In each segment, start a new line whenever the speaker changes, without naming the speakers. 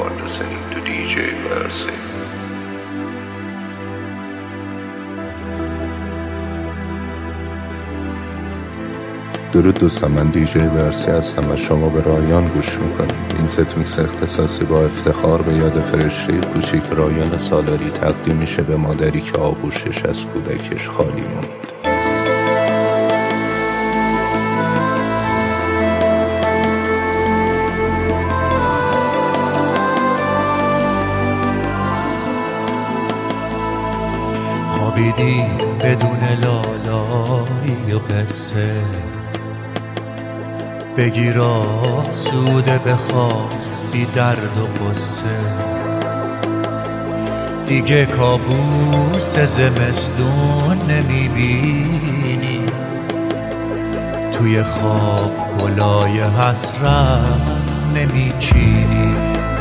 are listening to DJ Verse.
درود دوستان، من دیجی ورسی هستم و شما به رایان گوش میکنید. این ست میکس اختصاصی با افتخار به یاد فرشته کوچیک رایان سالاری تقدیم میشه به مادری که آغوشش از کودکش خالی موند.
خوابیدی بدون لالایی و قصه، بگیر آسوده بخواب بی درد و قصه. دیگه کابوس زمستون نمیبینی، توی خواب گلای حسرت نمیچینی.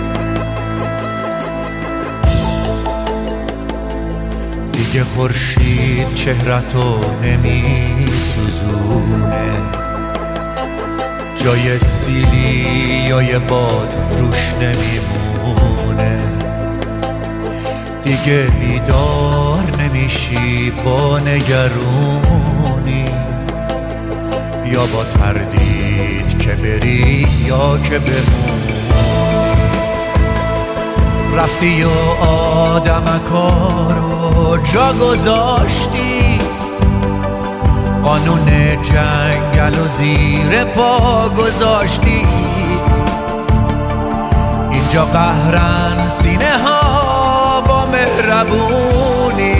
دیگه خورشید چهرتو نمیسوزونه، جای سیلی یا یه باد روش نمیمونه. دیگه بیدار نمیشی با نگرونی، یا با تردید که بری یا که بمونی. رفتی و آدمکارو جا گذاشتی، قانون جنگل و زیر پا گذاشتی. اینجا قهرن سینه ها با مهربونی،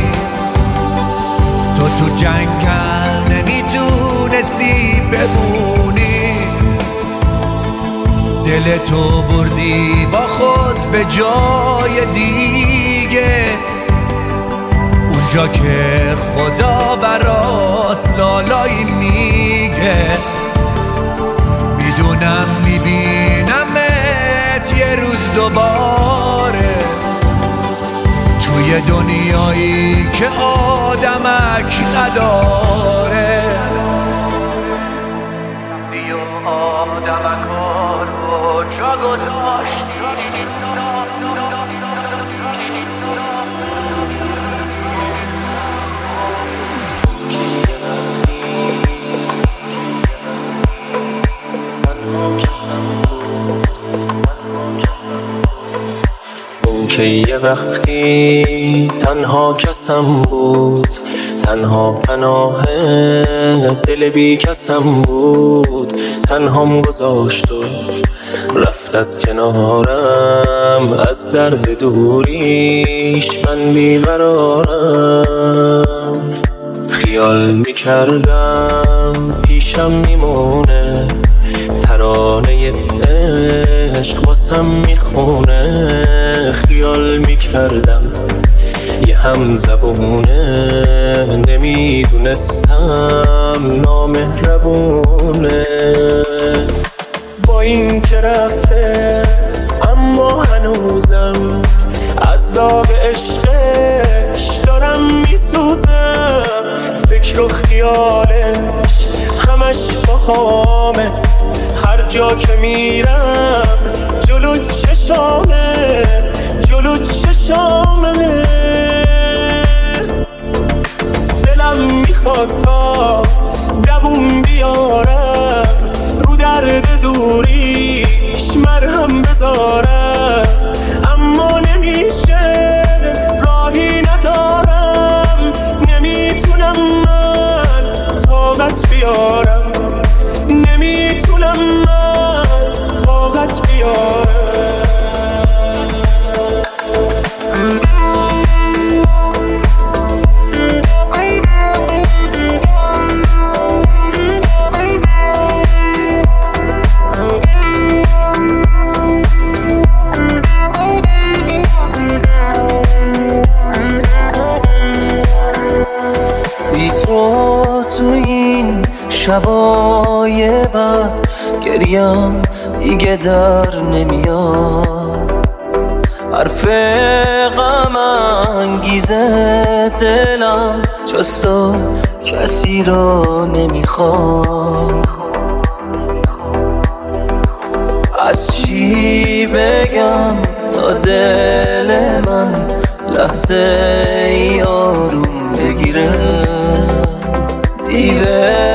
تو جنگل نمیتونستی بمونی. دل تو بردی با خود به جای دیگه، اونجا که خدا برات لالایی میگه. میدونم میبینمت یه روز دوباره، توی دنیایی که آدمک نداره. رفتی و آدمکار رو جا گذاشتی،
که یه وقتی تنها کسم بود، تنها پناه دل بی کسم بود. تنهام گذاشت و رفت از کنارم، از درد دوریش من بیقرارم. خیال میکردم پیشم میمونه، ترانه عشق واسم میخونه. خیال میکردم یه هم زبونه، نمیدونستم نامهربونه. با این که رفته اما هنوزم از داغ عشقش دارم میسوزم. فکر و خیالش همش باهامه، هر جا که میرم جلو چشامه، جلو چشامه. دلم میخواد تا دووم بیارم، رو درد دوریش مرهم بذارم. اما نمیشه، راهی ندارم، نمیتونم من طاقت بیارم، نمیتونم من طاقت بیارم. بی تو این شبای بعد گریم دیگه در نمیاد. حرف غم انگیزه دلم جز تو کسی رو نمیخواد. از چی بگم تا تا دل من لحظه ای آروم بگیره. دیو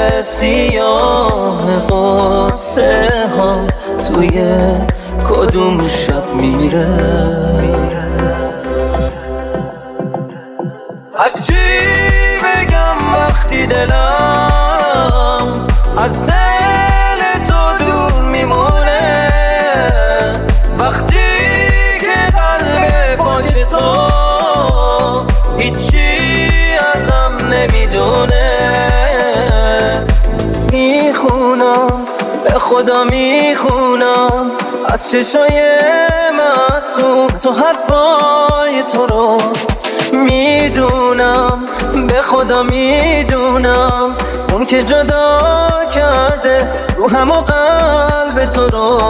سیاه قصه ها توی کدوم شب میره. از چی بگم وقتی دلم از دل تو دور میمونه، وقتی که قلب پاک تو هیچی ازم نمیدونه. میخونم به خدا میخونم از چشای معصوم تو حرفای تو رو میدونم، به خدا میدونم اون که جدا کرده روحم و قلب تو رو.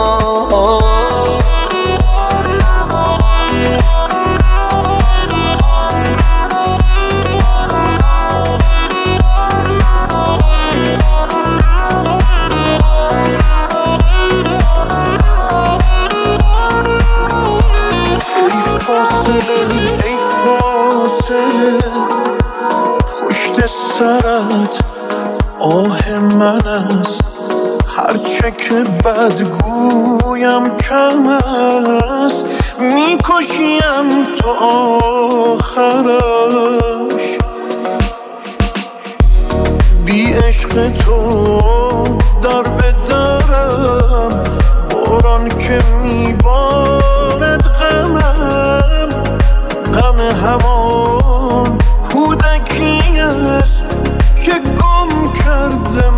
ای فاصله پشت سرت آه من است، هرچه که بدگویم کم است، میکشیم تا آخرش. بی عشق تو در به درم، باران که میبارد غمم، غم همان کودکی است که گم کرده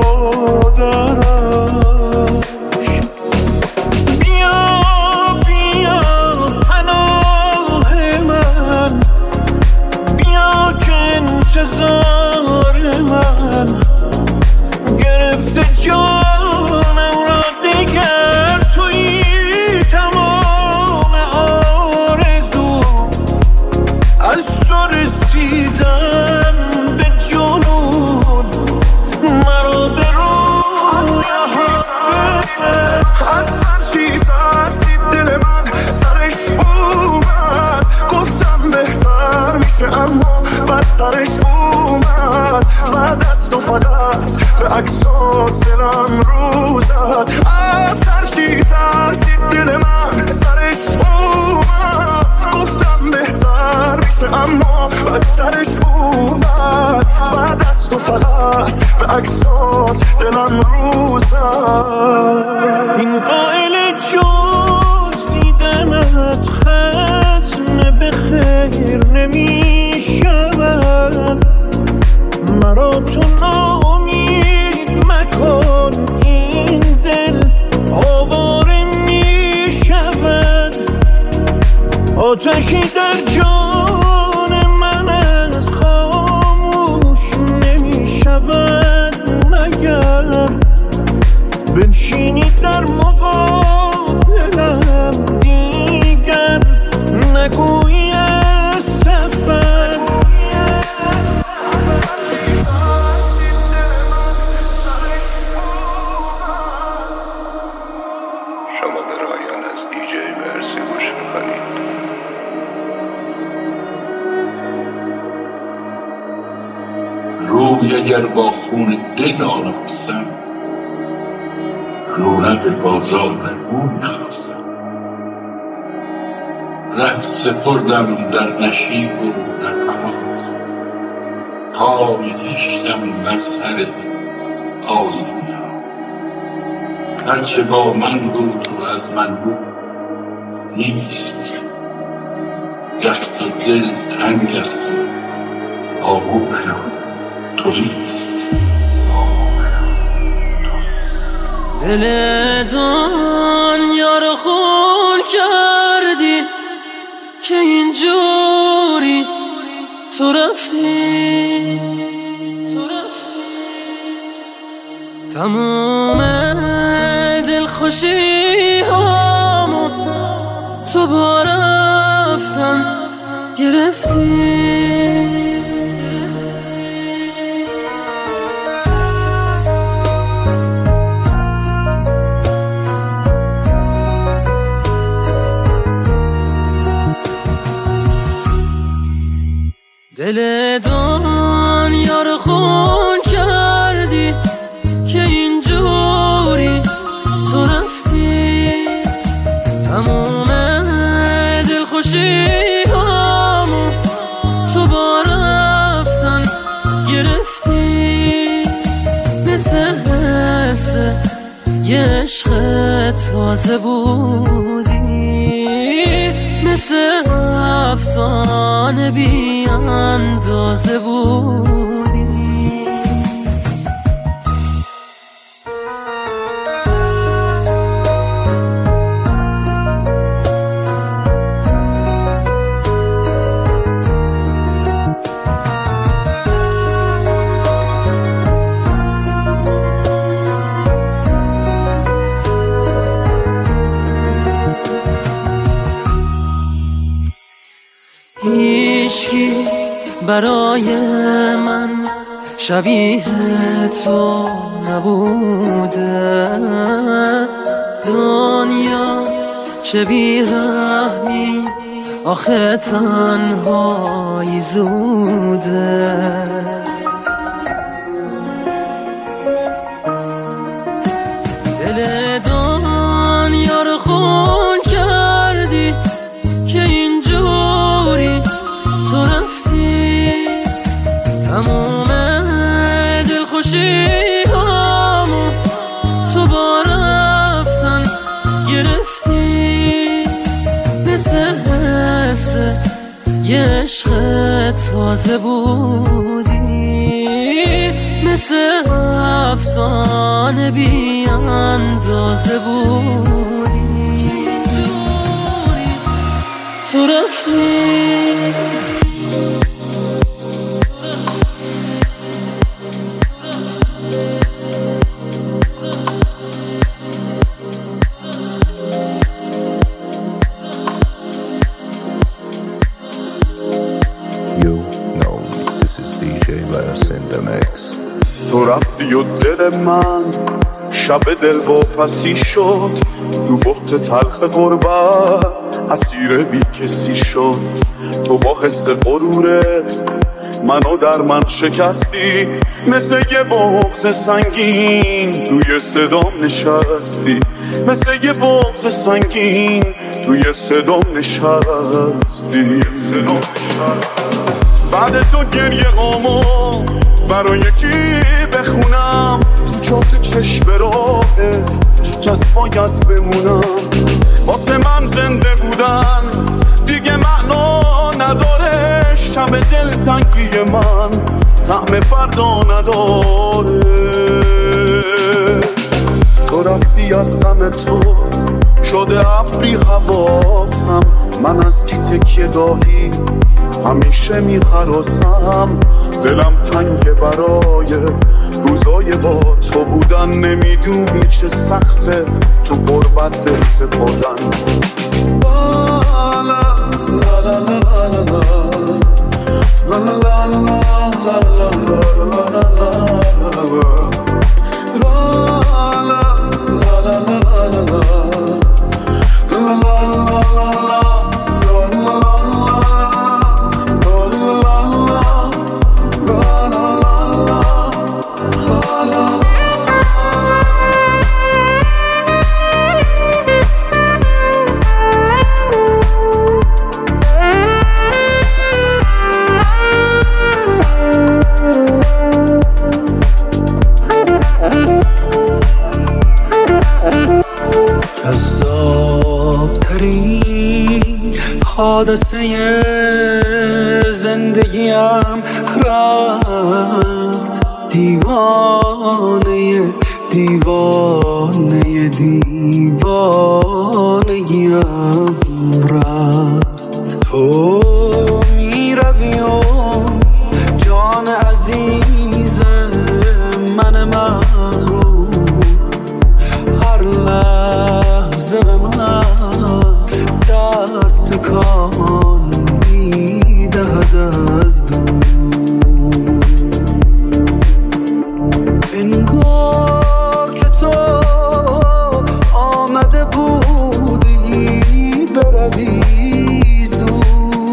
مادرش. بیا بیا پناه من، بیا که انتظار من گرفته جانم را دیگر توی تمام آرزو. از تو رسیدم به جنون مرا به رویه از سرچی ترسید دل من سرش اومد، گفتم بهتر میشه اما بدترش اومد. بعد از تو فقط به عکسات دلم رو زد، از سرچی ترسید دل من سرش اومد، گفتم بهتر میشه اما بدترش اومد. بعد از تو فقط به عکسات دلم رو زد. این قائل جز دیدنت ختم به خیر نمیشود، مرا تو ناامید مکن، این دل آواره میشود. آتشی در جان من از خاموش نمیشود مگر بنشینی در مقابلم دیگر نگویی از سفر.
شما به رایان از دیجی ورسی گوش میکنید.
روی اگر با خون دل آرامستم، رونق بازار نگو میخواستم. ره سپردم در نشیب و در فراز، پای هشتم بر سر آزادی. هرچه با من بود و از من بود نیست، دست و دل تنگ است و آغوشم تویست.
دل دنیا رو خون کردی که اینجوری تو رفتی. تمام دلخوشی هامو تو با رفتن گرفتی. یه عشق تازه بودی، مثل افسانه بی اندازه بودی. هیچکی برای من شبیه تو نبوده، دنیا چه بیرحمی آخه تنهایی زوده. دل دنیا رو خون کردی که اینجوری تو رفتی، تموم دلخوشی هامو تو با رفتن گرفتی، مثل حس یه عشق تازه بودی، مثل افسانه بی اندازه بودی، تو رفتی.
تو رفتی و دل من شب دل واپسی شد، تو بحت تلخ غربت اسیر بی کسی شد. تو با حس غرورت منو در من شکستی، مثل یه بغض سنگین توی صدام نشستی، مثل یه بغض سنگین توی صدام نشستی. بعد تو گریه هامو برای کی بخونم، تو چات چشم راهه کس باید بمونم. واسه من زنده بودن دیگه معنا نداره، شب دلتنگی من طعم فردا نداره. تو رفتی از غم تو شده ابری حواسم، من از بی تکیه گاهی همیشه می‌هراسم. دلم تنگ برای روزای با تو بودن، نمیدونی چه سخته تو غربت دل سپردن.
کذابترین حادثه زندگیم رفت، دیوانه دیوانه دیوانگیم رفت. تو میروی و جان عزیز من مغرور هر لحظه به من دست کان میدهد از دور. انگار که تو آمده بودی بروی زود،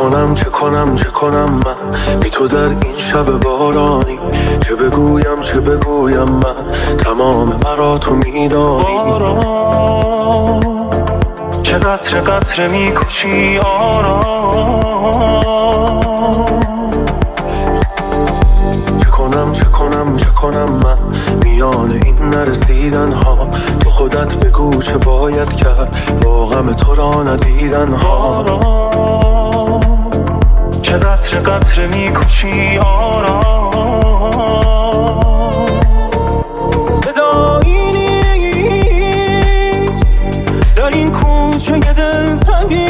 چه کنم من بی تو در این شب بارانی، چه بگویم من تمام مرا تو میدانی.
چه قطره میکشی آرام،
چه کنم من میان این نرسیدن ها، تو خودت بگو چه باید کرد با غم تو را ندیدن ها.
چه قطره میکشی آرام،
صدایی نیست در این کوچه دلتنگی،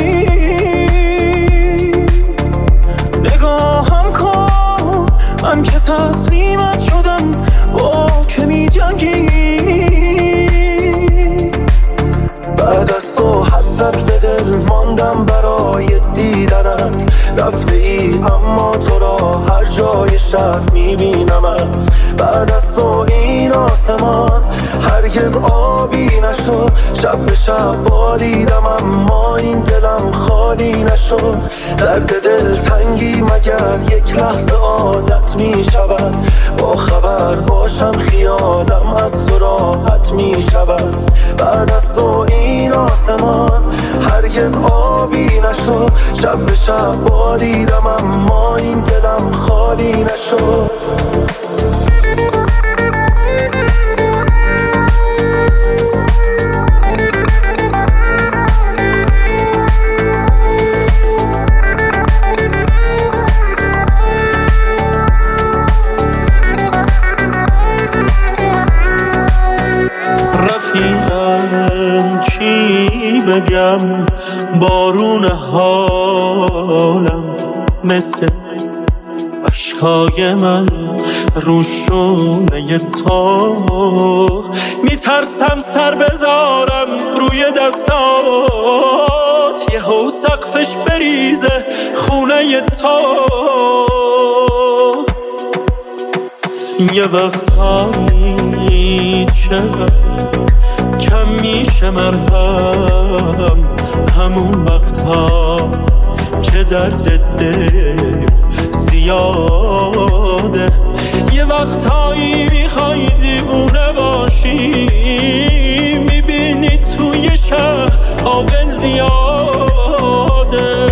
نگاهم کن من که تسلیمت شدم با که می جنگی. بعد از تو حسرت به دل ماندم برای دیدنت، رفته ای اما تو را هر جای شهر میبینمت. بعد از تو این آسمان هرگز آبی نشد، شب به شب باریدم اما این دلم خالی نشد. درد دل تنگی مگر یک لحظه عادت میشود، با خبر باشم خیالم از تو راحت میشود. بعد از تو این آسمان هرگز آبی نشد، شب به شب باریدم اما این دلم خالی نشد.
رفیقم چی بگم، بارون حالم مثل اشکای من رو شونه تو، میترسم سر بذارم روی دستات، یه هو سقفش بریزه خونه تو. یه وقتایی چقدر کم میشه مرهم، همون وقتا که درد دل زیاده. یه وقتایی میخوای دیوونه باشی، میبینی توی شهر عاقل زیاده.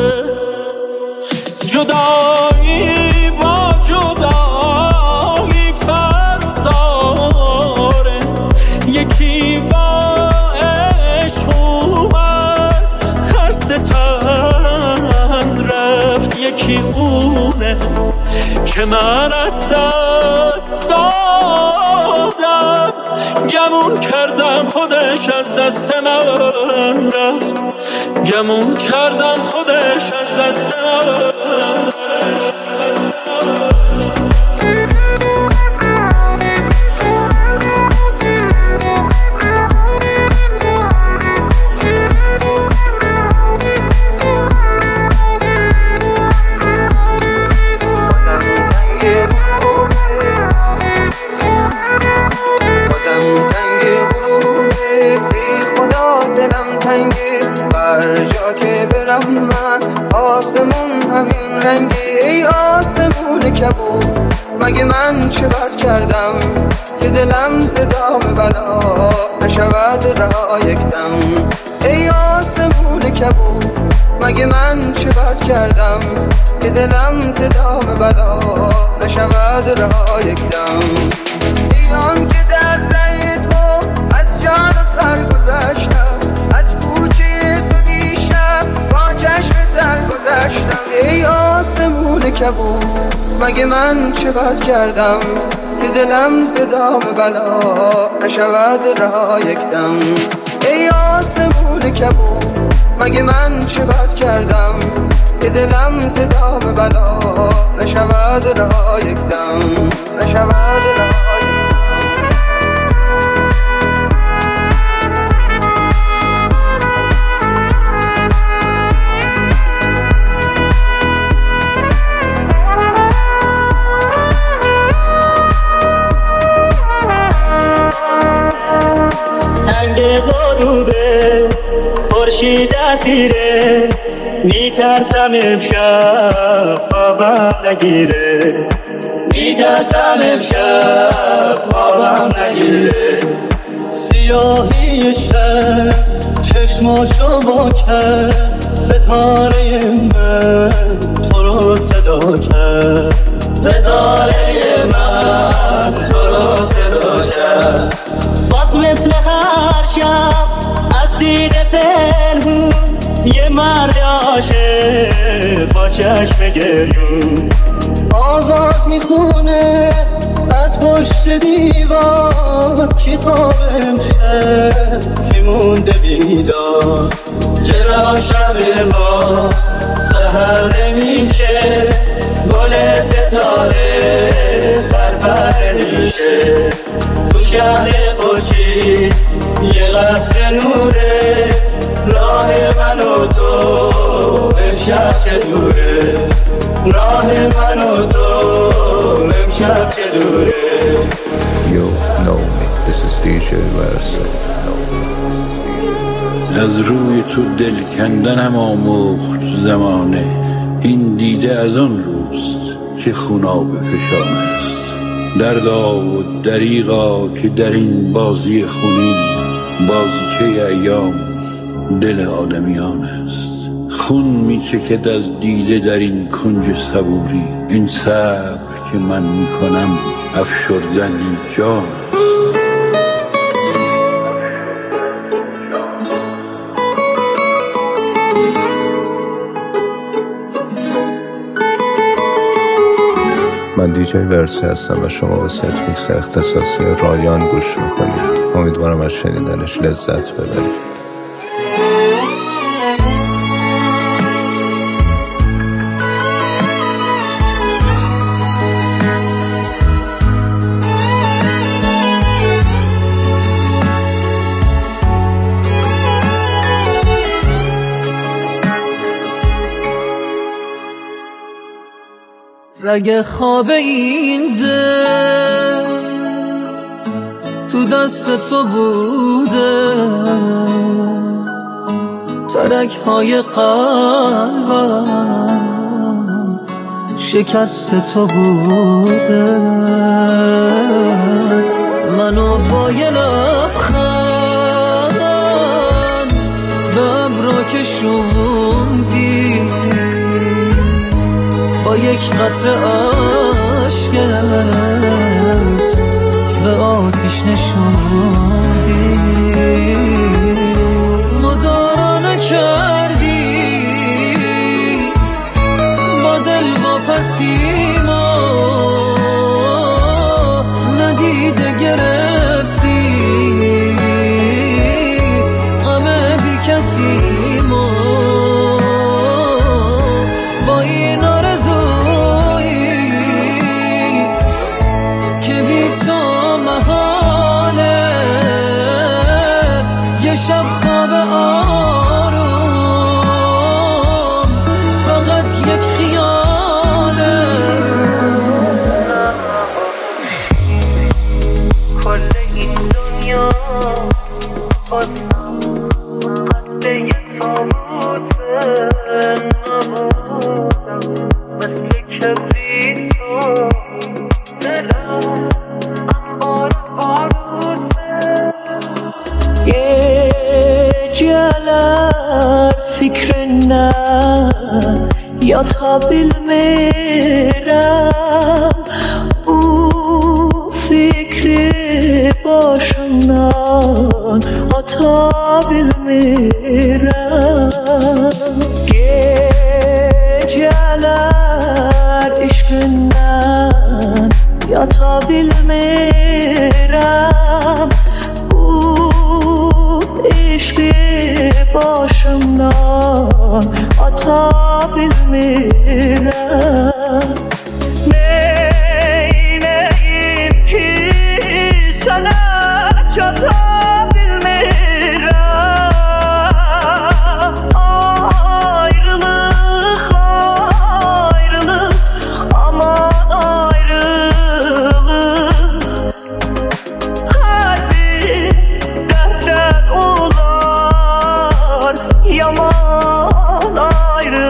جدایی با جدایی فرق داره، یکی با عشق اومد خسته تن رفت، یکی اونه که من از دست دادم، گمون کردم خودش از دست من رفت، گمون کردم خودش از دست من رفت.
آسمون همین رنگی، ای آسمون کبود، مگه من چه بد کردم که دلم ز دام بلا نشود رها یک دم. ای آسمون کبود، مگه من چه بد کردم که دلم ز دام بلا نشود رها یک دم. ای آن که در رأی تو از جان و سر گذشتم، از کوچه تو دیشب با چشم در گذشتم. ای آسمون کبود، مگه من چه بد کردم که دلم ز دام بلا نشود رها یک دم. ای آسمون کبود، مگه من چه بد کردم که دلم ز دام بلا نشود رها یک دم، نشود رها یک دم.
غروبه خورشید اسیره،
میترسم امشب خوابم نگیره، میترسم امشب خوابم نگیره. سیاهی شب چشماشو با کرد، ستاره من تو رو صدا کرد، ستاره من تو رو صدا کرد. باز مثل هر شب از دید پنهون یه مرد عاشق با چشم گریون آواز میخونه از پشت دیوار، کتاب امشب که مونده بیدار. چرا شب ما سحر نمیشه، گل ستاره بربر میشه. تو شهر خوشی یه قصر نوره، راه من و تو امشب چه دوره، راه من و تو امشب چه دوره.
You know me, this is DJ Versa.
از روی تو دل کندنم آموخت زمانه، این دیده از آن روست که خوناب فشان است. دردا و دریغا که در این بازی خونین، بازیچه ایام دل آدمیان است. خون میچکد از دیده در این کنج صبوری، این صبر که من میکنم افشردن این جان.
من دیجی ورسی هستم و شما به ست میکس اختصاصی رایان گوش میکنید. امیدوارم از شنیدنش لذت ببرید.
رگ خواب این دل تو دست تو بوده، ترک های قلبم شکست تو بوده. منو با یه لبخند به ابرو کشوندی، با یک قطره عشقت به آتیش نشوندی. مدارا نکردی با دل واپسی ما، ندیده گرفتی غم بی کسی ما. با این شب خواب آروم فقط یک خیاله.
کل این دنیا بازم قد یه تابوته، نبودم مثل کبریتو دلم انبار باروته. جلال فکر نه یا تا بالمیرم، او فکر باشم نان تا بالمیرم. جلال عشق نه یا تا بالمیرم، عشق باشم نان آتا بالمیرم. مین این حیثنت جاتا bilmirəm. Ayrılıq, ayrılıq, aman ayrılıq. Hər bir dərddən olar yaman ayrılıq.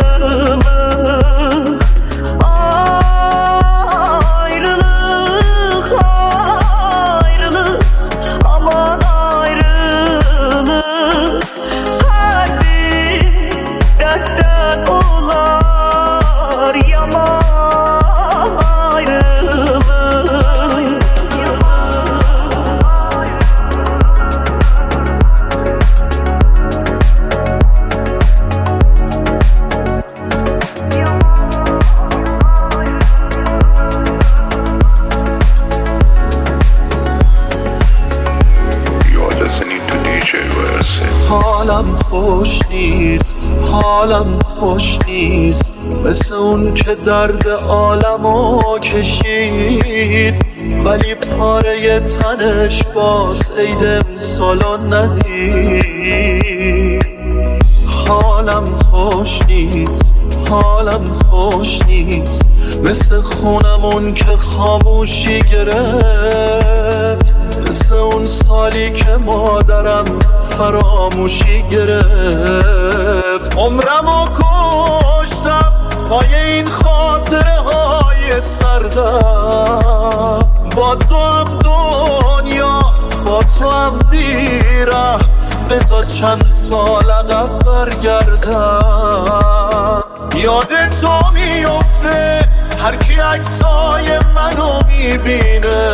خوش نیست، حالم خوش نیست، مثل اون که درد عالمو کشید ولی پاره تنش باز عید امسالو ندید. حالم خوش نیست، حالم خوش نیست، مثل خونمون که خاموشی گرفت، مثل اون سالی که مادرم فراموشی گرفت. عمرمو کشتم پای این خاطره های سردم، با تو هم دنیا با تو هم بیره، بذار چند سال عقب برگردم. یاد تو میفته هر کی عکسای منو میبینه،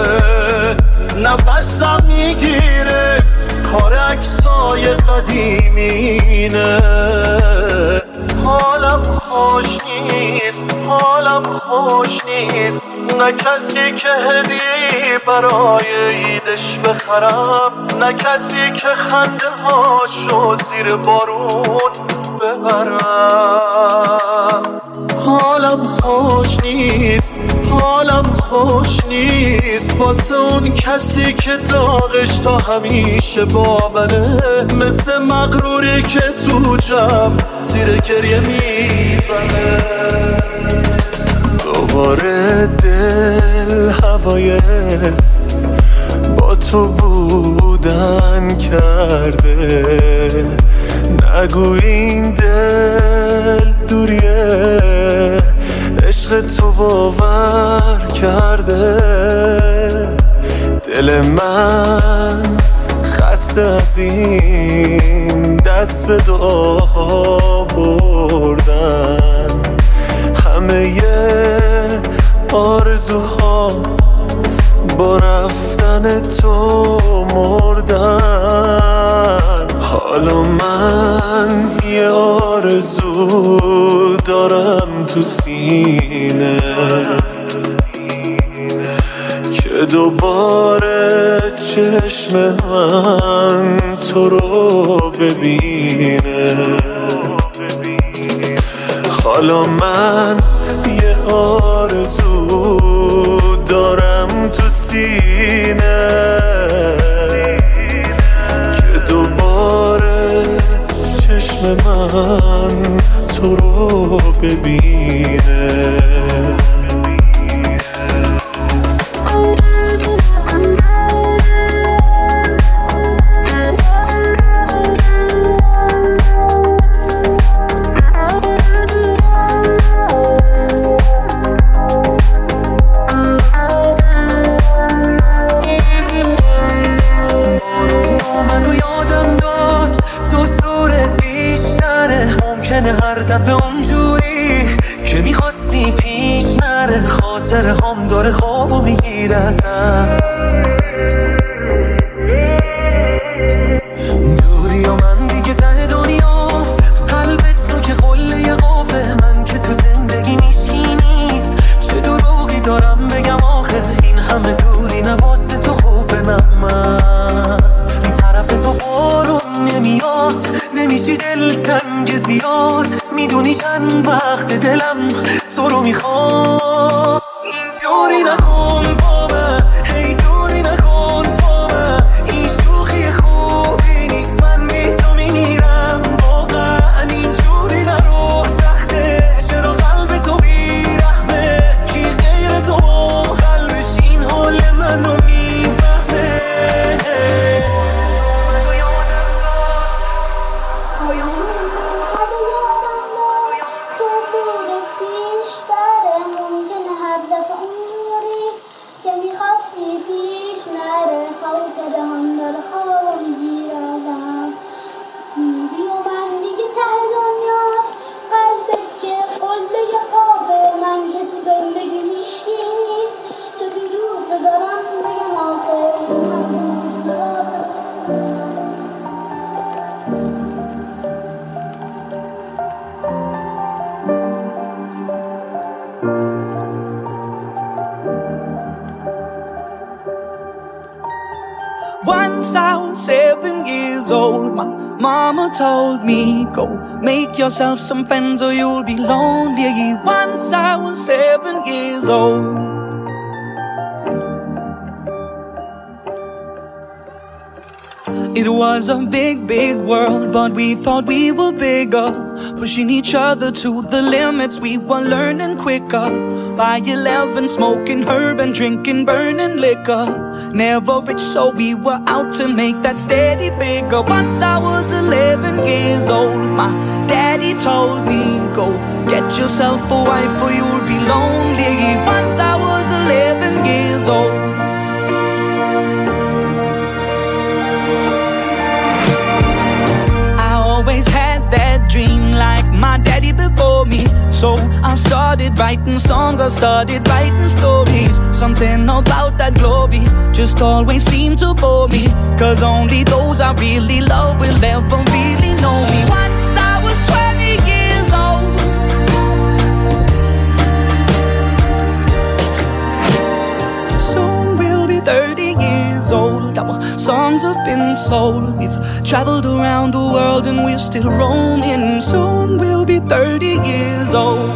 نفسم میگیره کار عکسای قدیمینه. حالم خوش نیست، حالم خوش نیست، نه کسی که هدیه‌ای برای عیدش بخرم، نه کسی که خنده هاشو زیر بارون ببرم. حالم خوش نیست، حالم خوش نیست، واسه اون کسی که داغش تا همیشه با منه، مثل مغروری که تو جمع زیر گریه میزنه. دوباره دل هوای با تو بودن کرده، نگو این دل دوریه عشق تو باور کرده. دل من خسته از این دست به دعا بردن، همه آرزوها با رفتن تو مردن. حالا من یه آرزو دارم تو سینه که دوباره چشم من تو رو ببینه. حالا من یه آرزو دارم تو سینه که دوباره چشم من تو رو ببینه.
هر دفعه اونجوری که میخواستی پیش نره، خاطر هم داره خوابو میگیره ازم. دوری و من دیگه ته دنیا، قلبت رو که قله قابه، من که تو زندگی میشی نیست. چه دروغی دارم بگم آخه، این همه دوری نواسه تو خوبه. من طرف تو بارون نمیاد، نمیشی دل تنگ زیاد، میدونی چند وقت دلم تو رو میخواد. دوری نکن با من، هی دوری نکن با من، این شوخی خوبی نیست، من بی تو میمیرم واقعا. اینجوری نرو سخته، چرا قلب تو بیرحمه، کی غیر تو قلبش این حال منو میفهمه.
years old, my mama told me, go make yourself some friends or you'll be lonely. Once I was 7 years old. It was a big, big world, but we thought we were bigger, pushing each other to the limits. We were learning quicker. By 11, smoking herb and drinking burning liquor. Never rich, so we were out to make that steady figure. Once I was 11 years old, my daddy told me, go get yourself a wife or you'll be lonely. Once I was 11 years old. Always had that dream like my daddy before me. So I started writing songs, I started writing stories. Something about that glory just always seemed to bore me, 'cause only those I really love will ever really know me. Once I was 20 years old. Soon we'll be 30 years old. Our songs have been sold. We've traveled around the world and we're still roaming. Soon we'll be 30 years old.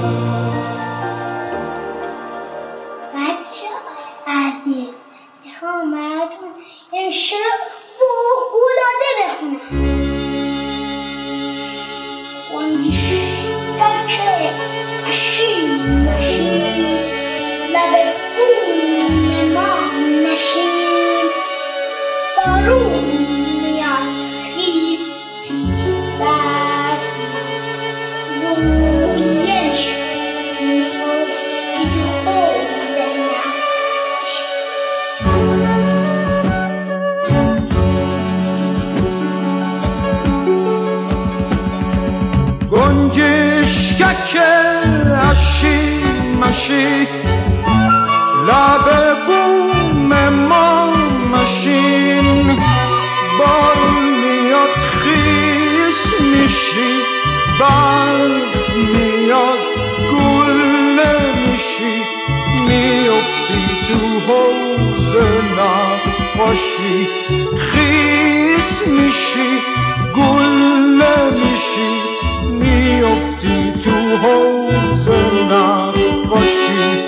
بچه عزیز میخوام براتون یه شعر فوق‌العاده بخونم. گنجشکک اشین نشین لب بوم ما نشین بارون میاد خیز بر رویش میافتی تو حوض نقش.
گنجشکک اشین مشین لب بوم ما مشین بارون میاد خیس میشی برف میاد گل نمیشی میافتی تو حوض نقاشی خیس میشی گل نمیشی میافتی تو حوض نقاشی.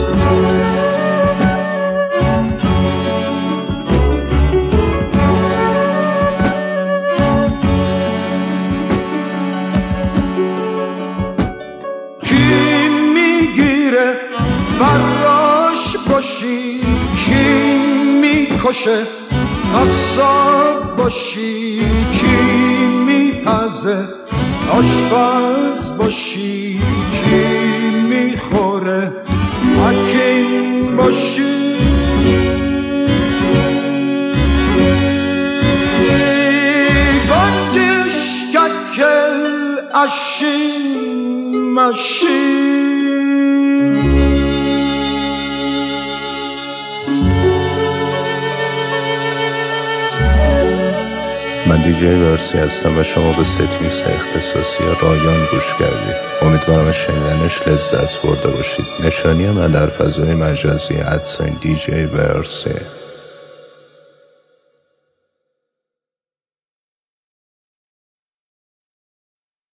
فراش باشی کی میکشه قصاب باشی کی میپزه آشپز باشی کی میخوره حکیم باشی. گنجشکک اشین مشین.
من دیجی ورسی هستم و شما به ست میکس اختصاصی رایان گوش کردید. امیدوارم از شنیدنش لذت برده باشید. نشانی من در فضای مجازی @DJ ورسی.